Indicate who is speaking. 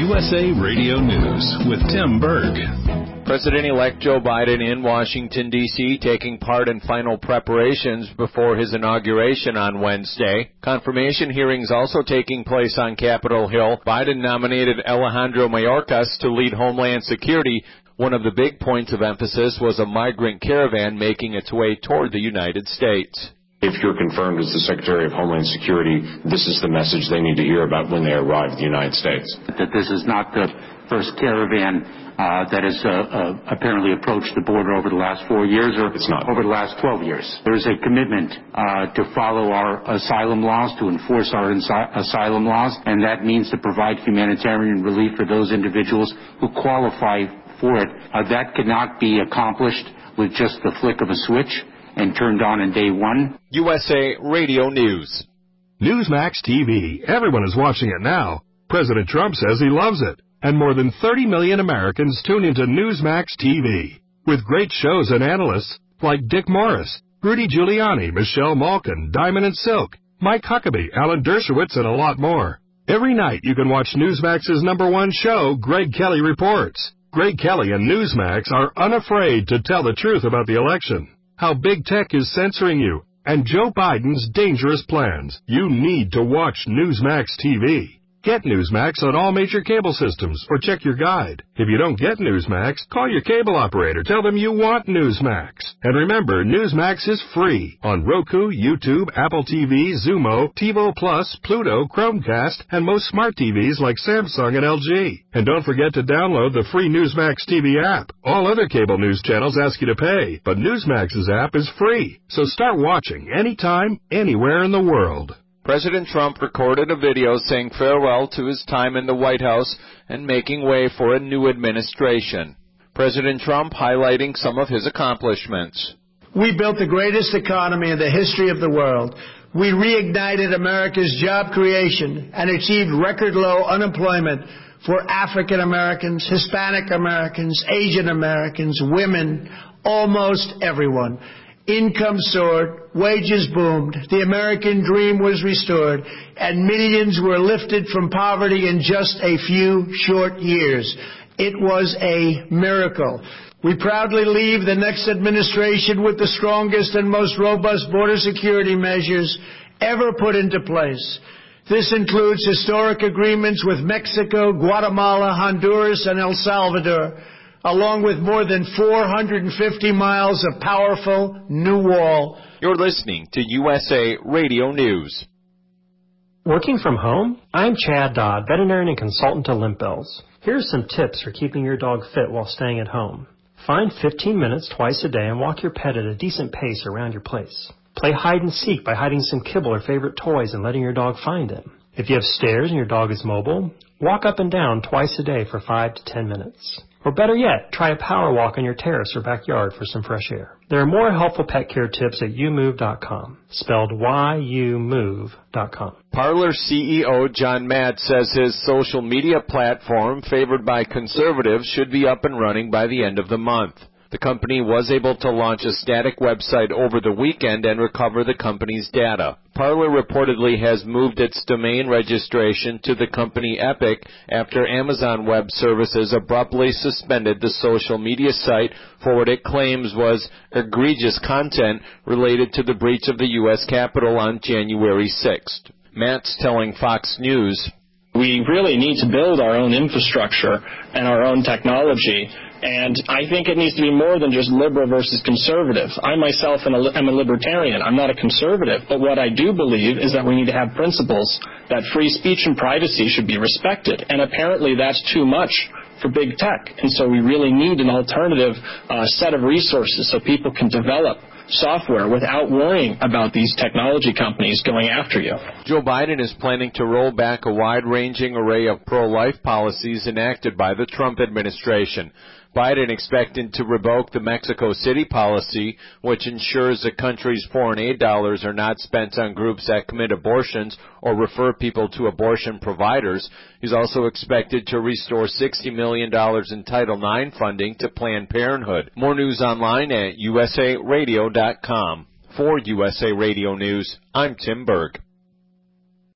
Speaker 1: USA Radio News with Tim Berg.
Speaker 2: President-elect Joe Biden in Washington, D.C., taking part in final preparations before his inauguration on Wednesday. Confirmation hearings also taking place on Capitol Hill. Biden nominated Alejandro Mayorkas to lead Homeland Security. One of the big points of emphasis was a migrant caravan making its way toward the United States.
Speaker 3: If you're confirmed as the Secretary of Homeland Security, this is the message they need to hear about when they arrive in the United States.
Speaker 4: That this is not the first caravan that has apparently approached the border over the last 4 years, or
Speaker 3: it's not.
Speaker 4: Over the last 12 years. There is a commitment to follow our asylum laws, to enforce our asylum laws, and that means to provide humanitarian relief for those individuals who qualify for it. That cannot be accomplished with just the flick of a switch and turned on in day one.
Speaker 2: USA Radio News.
Speaker 5: Newsmax TV. Everyone is watching it now. President Trump says he loves it. And more than 30 million Americans tune into Newsmax TV. With great shows and analysts like Dick Morris, Rudy Giuliani, Michelle Malkin, Diamond and Silk, Mike Huckabee, Alan Dershowitz, and a lot more. Every night you can watch Newsmax's #1 show, Greg Kelly Reports. Greg Kelly and Newsmax are unafraid to tell the truth about the election, how big tech is censoring you, and Joe Biden's dangerous plans. You need to watch Newsmax TV. Get Newsmax on all major cable systems or check your guide. If you don't get Newsmax, call your cable operator. Tell them you want Newsmax. And remember, Newsmax is free on Roku, YouTube, Apple TV, Xumo, TiVo Plus, Pluto, Chromecast, and most smart TVs like Samsung and LG. And don't forget to download the free Newsmax TV app. All other cable news channels ask you to pay, but Newsmax's app is free. So start watching anytime, anywhere in the world.
Speaker 2: President Trump recorded a video saying farewell to his time in the White House and making way for a new administration. President Trump highlighting some of his accomplishments.
Speaker 6: We built the greatest economy in the history of the world. We reignited America's job creation and achieved record low unemployment for African Americans, Hispanic Americans, Asian Americans, women, almost everyone. Income soared, wages boomed, the American dream was restored, and millions were lifted from poverty in just a few short years. It was a miracle. We proudly leave the next administration with the strongest and most robust border security measures ever put into place. This includes historic agreements with Mexico, Guatemala, Honduras, and El Salvador, along with more than 450 miles of powerful new wall.
Speaker 2: You're listening to USA Radio News.
Speaker 7: Working from home? I'm Chad Dodd, veterinarian and consultant to Limp Bells. Here are some tips for keeping your dog fit while staying at home. Find 15 minutes twice a day and walk your pet at a decent pace around your place. Play hide and seek by hiding some kibble or favorite toys and letting your dog find them. If you have stairs and your dog is mobile, walk up and down twice a day for 5 to 10 minutes. Or better yet, try a power walk on your terrace or backyard for some fresh air. There are more helpful pet care tips at youmove.com, spelled YOUMove.com.
Speaker 2: Parler CEO John Matt says his social media platform, favored by conservatives, should be up and running by the end of the month. The company was able to launch a static website over the weekend and recover the company's data. Parler reportedly has moved its domain registration to the company Epic after Amazon Web Services abruptly suspended the social media site for what it claims was egregious content related to the breach of the U.S. Capitol on January 6th. Matt's telling Fox News,
Speaker 8: "We really need to build our own infrastructure and our own technology. And I think it needs to be more than just liberal versus conservative. I myself am a libertarian. I'm not a conservative. But what I do believe is that we need to have principles that free speech and privacy should be respected. And apparently that's too much for big tech. And so we really need an alternative set of resources so people can develop software without worrying about these technology companies going after you."
Speaker 2: Joe Biden is planning to roll back a wide-ranging array of pro-life policies enacted by the Trump administration. Biden expecting to revoke the Mexico City policy, which ensures the country's foreign aid dollars are not spent on groups that commit abortions or refer people to abortion providers. He's also expected to restore $60 million in Title IX funding to Planned Parenthood. More news online at usaradio.com. For USA Radio News, I'm Tim Berg.